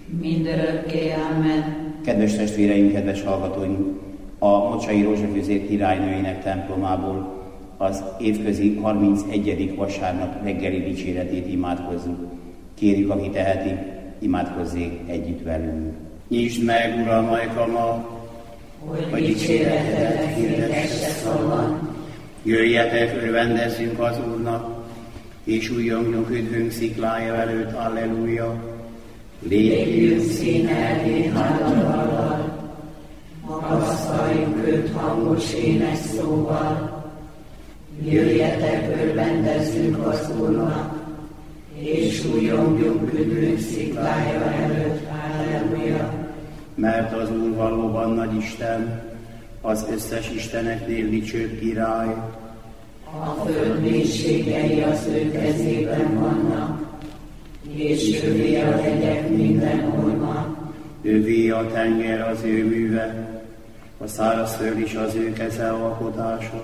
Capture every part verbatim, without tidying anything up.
mindörökké. Amen. Kedves testvéreim, kedves hallgatóink! A Mocsai Rózsafűzér királynőjének templomából az évközi harmincegyedik vasárnap reggeli dicséretét imádkozzuk. Kérjük, aki teheti, imádkozzék együtt velünk. Nyisd meg, Uram, ajkamat, hogy, hogy dicséretedet hirdesse szavban. Jöjjetek, örvendezzünk az Úrnak, és újjongjunk üdvünk sziklája előtt, alleluja. Lépjünk színe elé háladallal, magasztaljuk őt hangos énekszóval. Jöjjetek, örvendezzünk az Úrnak, és újjongjunk üdvünk sziklája előtt, halleluja. Mert az Úr valóban nagy Isten, az összes isteneknél dicsőbb király. A föld mélységei az ő kezében vannak, és ővé a hegyek minden orma. Ővé a tenger az ő műve, a szárazföld is az ő keze alkotása.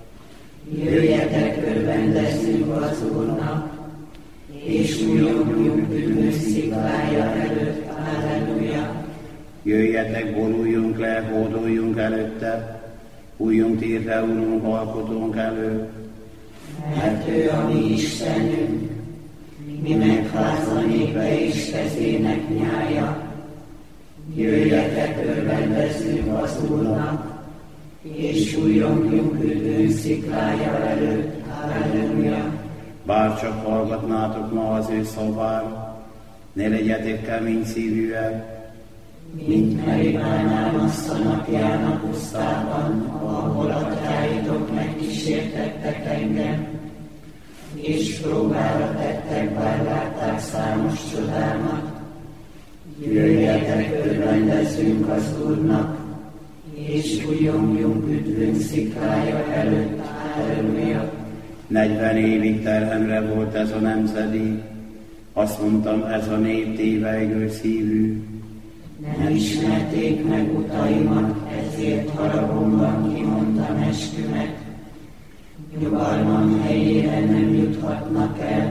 Jöjjetek, örvendezzünk az Úrnak, és újjongjunk üdvünk sziklája előtt, halleluja. Jöjjetek, boruljunk le, hódoljunk előtte, újjunk térre, Urunk, alkotónk elő. Mert ő a mi Istenünk, mi megháza népe és kezének nyája. Jöjjetek, örvendezzünk az Úrnak, és újjongjunk üdvünk sziklája előtt, halleluja. Bár csak hallgatnátok ma az ő szavát, ne legyetek kemény szívűek, mint Meribánál Massza napján a pusztában, ahol atyáitok megkísértettek engem, és próbára tettek, bár látták számos csodámat. Jöjjetek, örvendezzünk az Úrnak, és újjongjunk üdvünk sziklája előtt, halleluja. Negyven évig terhemre volt ez a nemzedék, azt mondtam, ez a nép tévejgő szívű. Nem ismerték meg utaimat, ezért haragomban kimondtam eskümet. Nyugalmam helyére nem juthatnak el.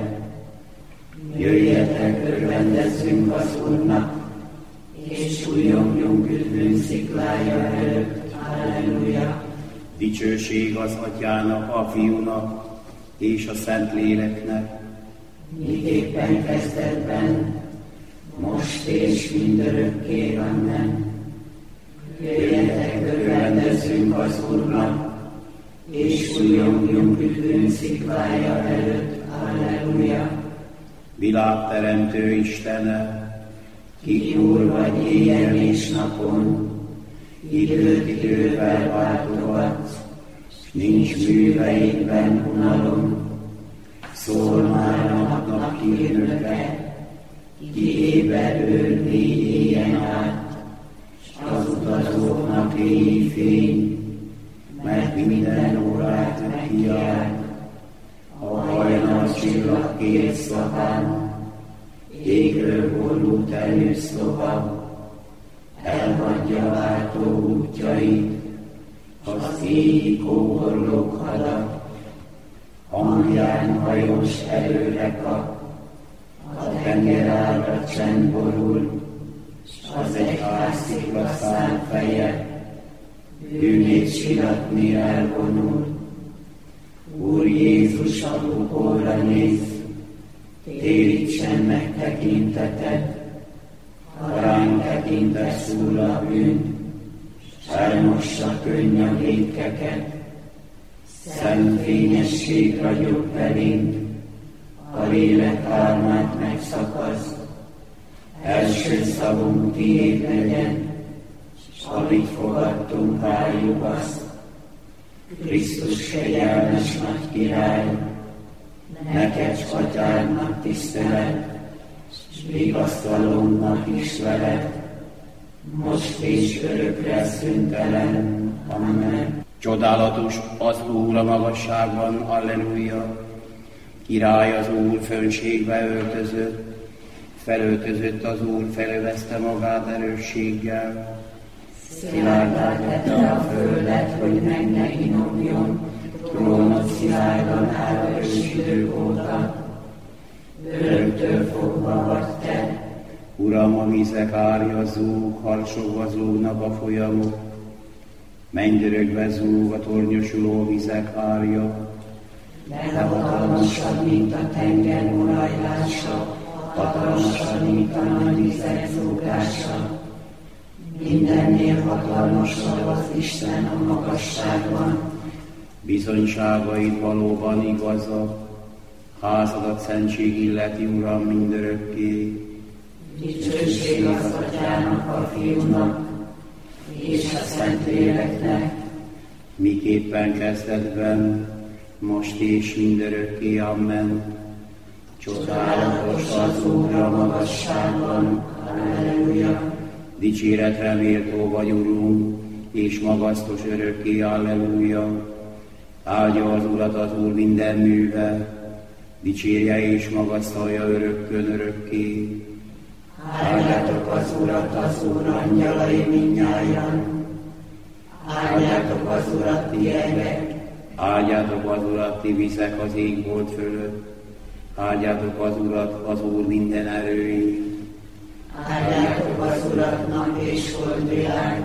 Jöjjetek, örvendezzünk az Úrnak, és újjongjunk üdvünk sziklája előtt, halleluja. Dicsőség az Atyának, a Fiúnak és a Szentléleknek, miképpen kezdetben, most és mindörökké, amen. Jöjjetek, örvendezzünk az Úrnak, és újjongjunk üdvünk sziklája előtt, halleluja. Világteremtő Istene, ki Úr vagy éjjel és napon, időt idővel váltogatsz, nincs műveidben unalom. Szól már a napnak hírnöke, ki éberül négy éjjel át, s az utazóknak éjjel fény, mert minden órát megkiált. A hajnal csillag két szaván, égről borult előszloha, elhagyja váltó útjait, az éji kóborlók hadat, hangján hajós előre kap, a tenger ára csend borul, s az egyházszikla száll feje, bűnét siratni elvonul. Úr Jézus, a bukóra néz, térítsen meg tekinteted, ha ránk tekintesz, Úr, a bűn, s elmossa könnyagékeket. Szent fényesség ragyog felénk, a lélek álmát megszakaszt. Első szavunk tiéd legyen, s alig fogadtunk rájuk azt. Krisztus kegyelmes nagy király, neked s Atyádnak tisztelet, s vigasztalónknak is veled, most és örökre szüntelen. Amen. Csodálatos az Úr a magasságban, alleluja. Király az Úr fönségbe öltözött, felöltözött az Úr, felövezte magát erősséggel. Szilárdá tette a földet, hogy meg ne inogjon, trónot szilárdan áll ős idők óta. Öröktől fogva vagy te, Uram, a vizek árjazók, harsogva zúgnak a folyamok, mennydörögve zúg a tornyosuló vizek árja. De hatalmasabb, mint a tenger morajlása, hatalmasabb, mint a nagy vizek zúgása. Mindennél hatalmasabb az Isten a magasságban. Bizonyságait valóban igazak, házadat szentség illeti, Uram, mindörökké. Dicsőség az Atyának, a Fiúnak, és a Szentléleknek, miképpen kezdetben, most és mindörökké, amen. Csodálatos az Úr a magasságban, halleluja. Dicséretre méltó vagy, Urunk, és magasztos örökké, halleluja. Áldja az Urat az Úr minden műve, dicsérje és magasztalja örökkön örökké. Áldjátok az Urat, az Úr angyalai mindnyájan. Áldjátok az Urat, ti egek. Áldjátok az Urat, ti vizek az égbolt fölött. Áldjátok az Urat, az Úr minden erői. Áldjátok az Urat, nap és holdvilág.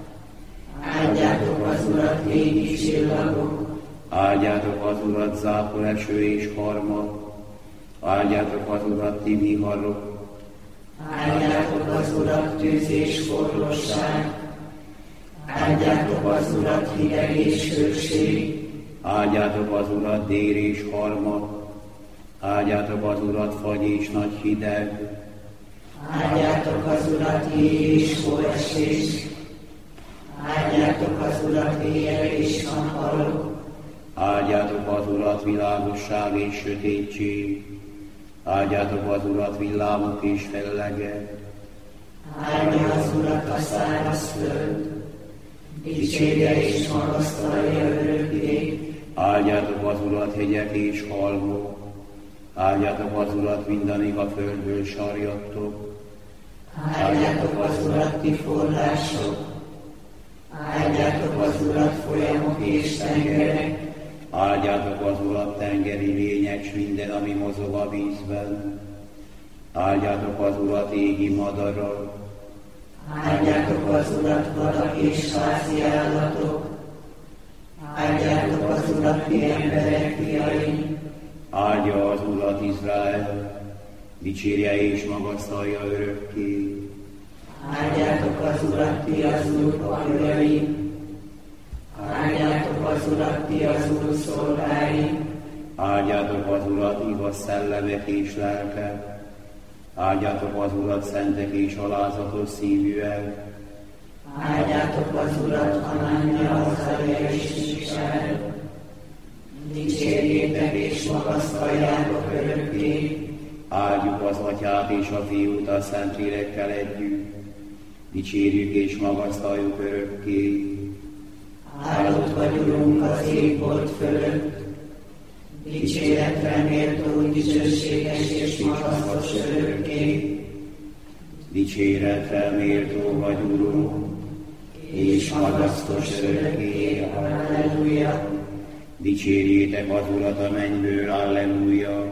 Áldjátok az Urat, égi csillagok. Áldjátok az Urat, zápor eső és harmat. Áldjátok az Urat, ti viharok. Áldjátok az Urat, tűz és forróság. Áldjátok az Urat, hideg és hőség. Áldjátok az Urat, dél és harmat. Áldjátok az Urat, fagy és nagy hideg. Áldjátok az Urat, éj és hóesés. Áldjátok az Urat, éjjel és nappalok. Áldjátok az Urat, világosság és sötétség. Áldjátok az Urat, villámok és fellegek. Áldja az Urat a száraz föld. Dicsérje és magasztalja örökké. Áldjátok az Urat, hegyek és halmok. Áldjátok az Urat, mindenig a földből sarjadtok. Áldjátok az Urat, ti források. Áldjátok az Urat, folyamok és tengerek. Áldjátok az Urat, tengeri lények, s minden, ami mozog a vízben. Áldjátok az Urat, égi madarak. Áldjátok az Urat, vadak és házi állatok. Áldjátok az Urat, ti emberek fiai. Áldja az Urat Izrael, dicsérje és magasztalja örökké. Áldjátok az Urat, ti az Úr papjai. Áldjátok az Urat, ti az Úr szolgái. Áldjátok az Urat, igaz szellemek és lelkek. Áldjátok az Urat, szentek és alázatos szívűek. Áldjátok az Urat, Hanánja, Azarja és Misael. Dicsérjétek és magasztaljátok örökké. Áldjuk az Atyát és a Fiút a Szentlélekkel együtt. Dicsérjük és magasztaljuk örökké. Áldott vagy, Urunk, az égbolt fölött. Dicséretre méltó, dicsőséges és magasztos örökké. Dicséretre méltó vagy, Urunk, és magasztos örökké. Halleluja. Dicsérjétek az Urat a mennyből, halleluja.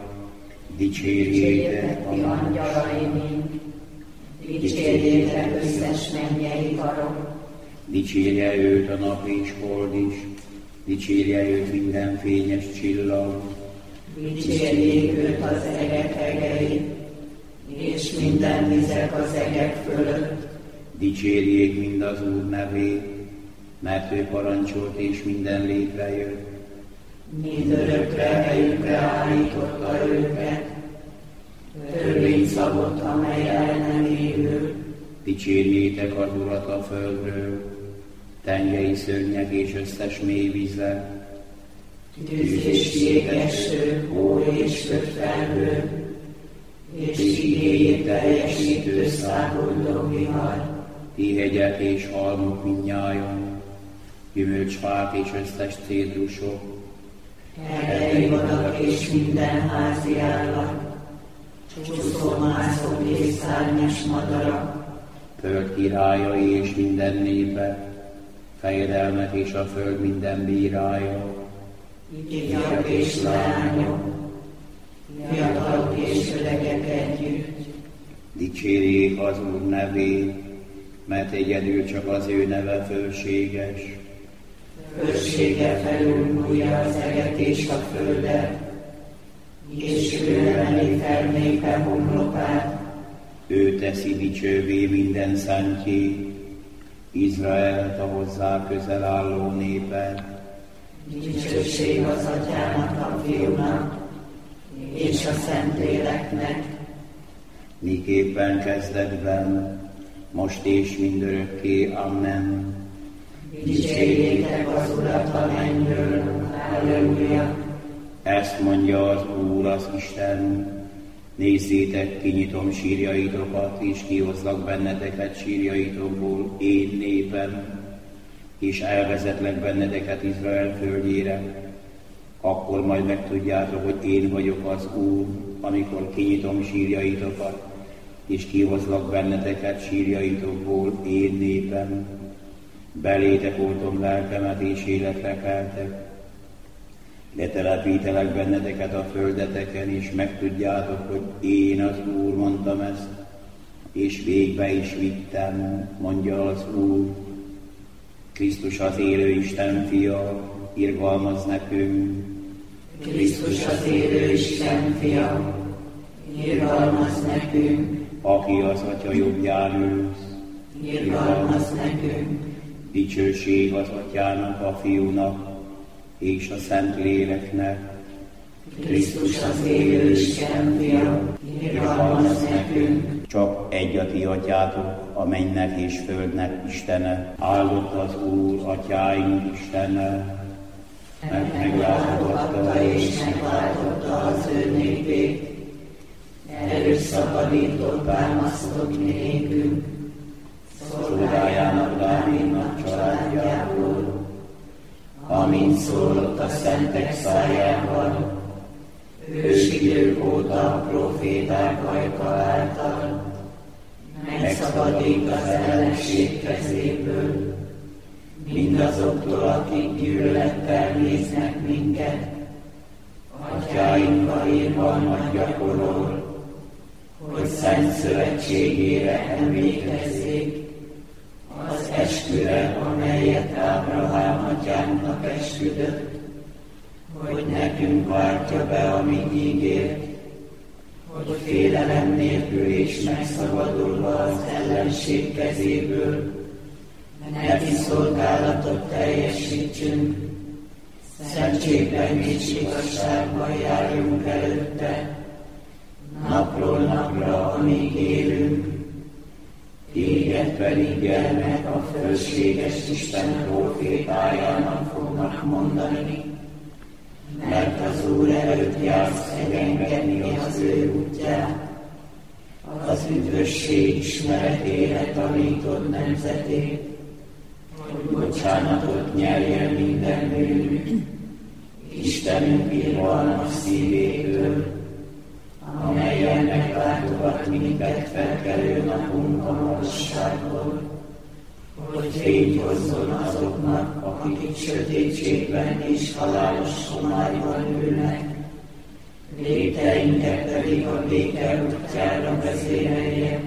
Dicsérjétek ti angyalai mind. Dicsérjétek összes mennyei karok. Dicsérje őt a nap és hold is, dicsérje őt minden fényes csillag. Dicsérjék őt az egek egei, és minden vizek az egek fölött. Dicsérjék mind az Úr nevét, mert ő parancsolt és minden létrejött. Mindörökre helyükre állította őket, törvényt szabott, amely el nem évül. Dicsérjétek az Urat a földről, tengeri szörnyek és összes mély vizek. Tűz és jégeső, hó és kötfelhő, és igéjét teljesítő száguldó vihar. Ti hegyek és halmok mindnyájan, gyümölcsfák és összes cédrusok. Erdei vadak és minden házi állat, csúszómászók és szárnyas madarak. Föld királyai és minden népe, fejedelmet és a föld minden bírája. Ifjak és lányok, fiatalok és öregek együtt. Dicsérjék az Úr nevét, mert egyedül csak az ő neve fölséges. Fölsége felülmúlja az eget és a földet, és ő emeli fel népe homlokát. Ő teszi dicsővé minden szentjét, Izraelt a hozzá közel álló népet. Dicsőség az Atyának, a Fiúnak, és a Szentléleknek. Miképpen kezdetben, most és mindörökké. Amen. Dicsérjétek az Urat a mennyből. Halleluja! Ezt mondja az Úr, az Isten: nézzétek, kinyitom sírjaitokat, és kihozlak benneteket sírjaitokból, én népem, és elvezetlek benneteket Izrael földjére. Akkor majd megtudjátok, hogy én vagyok az Úr, amikor kinyitom sírjaitokat, és kihozlak benneteket sírjaitokból, én népem. Belétek oltom lelkemet, és életre keltek. Letelepítelek benneteket a földeteken, és megtudjátok, hogy én az Úr mondtam ezt, és végbe is vittem, mondja az Úr. Krisztus az élő Isten fia, irgalmaz nekünk. Krisztus az élő Isten fia, irgalmaz nekünk. Aki az Atya jobbján ülsz, irgalmaz nekünk. Dicsőség az Atyának, a Fiúnak, és a Szentléleknek. Krisztus az élő Isten fia, irgalmaz nekünk. Csak egy a ti atyátok, a mennynek és földnek Istene. Áldott az Úr, atyáink Istene, mert meglátogatta és megváltotta az ő népét. Előszabadított, támasztott nékünk, szolgájának Dávidnak családjából, amint szólott a szentek szájával, ősidők óta a proféták ajka által, megszabadít az ellenség kezéből, mindazoktól, akik gyűlölettel néznek minket, atyáinkkal irgalmat gyakorol, hogy szent szövetségére emlékezzék, az esküre, amelyet Ábrahám atyánknak esküdött, hogy nekünk váltja be, amit ígért, hogy félelem nélkül és megszabadulva az ellenség kezéből, neki szolgálatot teljesítsünk, szentségben és igazságban járjunk előtte, napról napra, amíg élünk. Téged pedig, gyermek, a fölséges Isten prófétájának fognak mondani, mert az Úr előtt jársz engedni az ő útját, az üdvösség ismeretére tanítod nemzetét, hogy bocsánatot nyerjen minden bűnük, Istenünk irgalmas szívétől, amelyen meglátogat minket felkelő napunk a magasságból, hogy fényt hozzon azoknak, akik sötétségben és halálos homályban ülnek, lépteinket pedig a béke útjára vezérelje.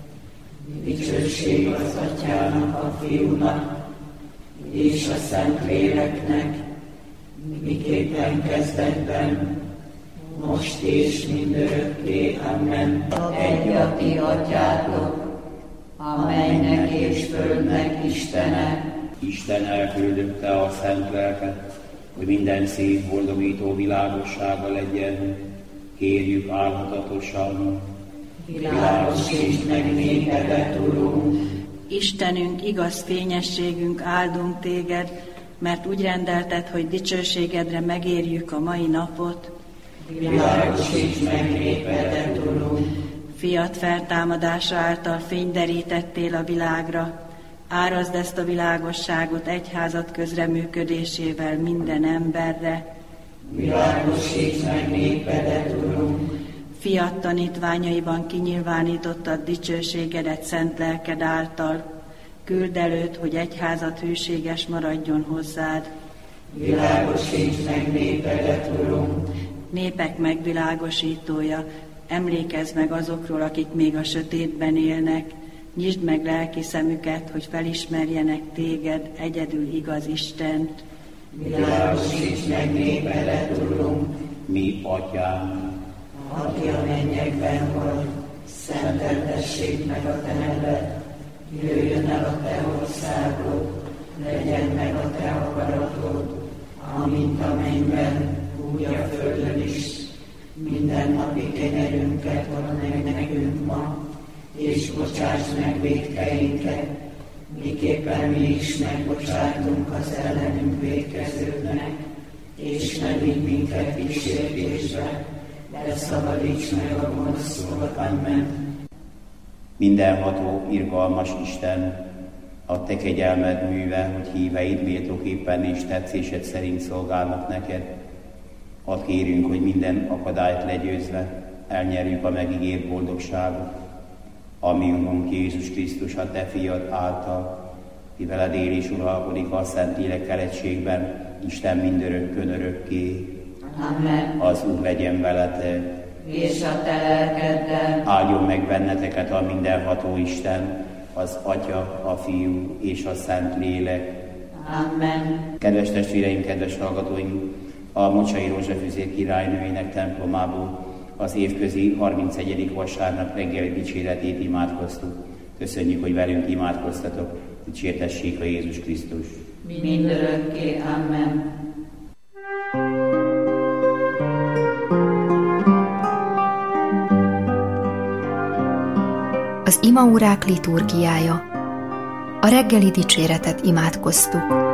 Dicsőség az Atyának, a Fiúnak és a Szentléleknek, miképpen kezdetben, most és mindörökké. Amen. Egy a ti atyátok, a mennynek és földnek Istene. Isten elküldötte a szent lelket, hogy minden szív boldogító világossága legyen. Kérjük álhatatosan. Világosítsd meg népedet, Urunk. Istenünk, igaz fényességünk, áldunk téged, mert úgy rendelted, hogy dicsőségedre megérjük a mai napot. Világosítsd meg népedet, Urunk. Fiat feltámadása által fényderítettél a világra, árazd ezt a világosságot egyházad közreműködésével minden emberre. Világosítsd meg népedet, Urunk. Fiat tanítványaiban kinyilvánítottad dicsőségedet szent lelked által, küld előtt, hogy egyházad hűséges maradjon hozzád. Világosítsd meg népedet, Urunk. Népek megvilágosítója, emlékezz meg azokról, akik még a sötétben élnek, nyisd meg lelki szemüket, hogy felismerjenek téged, egyedül igaz Istent. Világosíts meg népedet, Urunk, Mi Atyám, aki a mennyekben vagy, szenteltessék meg a te neved, jöjjön el a te országod, legyen meg a te akaratod, amint a mennyben, úgy a földön is. Minden napi kenyerünket ad meg nekünk ma, és bocsáss meg vétkeinket, miképpen mi is megbocsátunk az ellenünk vétkezőknek, és ne vigy minket kísértésbe, de szabadíts meg a gonosztól. Amen. Mindenható, irgalmas Isten, a te kegyelmed műve, hogy híveid méltóképpen és tetszésed szerint szolgálnak neked. Add kérünk, hogy minden akadályt legyőzve elnyerjük a megígért boldogságot, ami Urunk Jézus Krisztus, a te fiad által, ki veled él és uralkodik a Szentlélek egységben, Isten mindörökkön örökké. Amen. Az Úr legyen veletek, És a te lelkeddel. áldjon meg benneteket a mindenható Isten, az Atya, a Fiú és a Szentlélek. Amen. Kedves testvéreim, kedves hallgatóink, a Mocsai Rózsafűzér királynőinek templomából az évközi harmincegyedik vasárnap reggeli dicséretét imádkoztuk. Köszönjük, hogy velünk imádkoztatok. Dicsértessék a Jézus Krisztus. Mindörökké. Amen. Az imaórák liturgiája. A reggeli dicséretet imádkoztuk.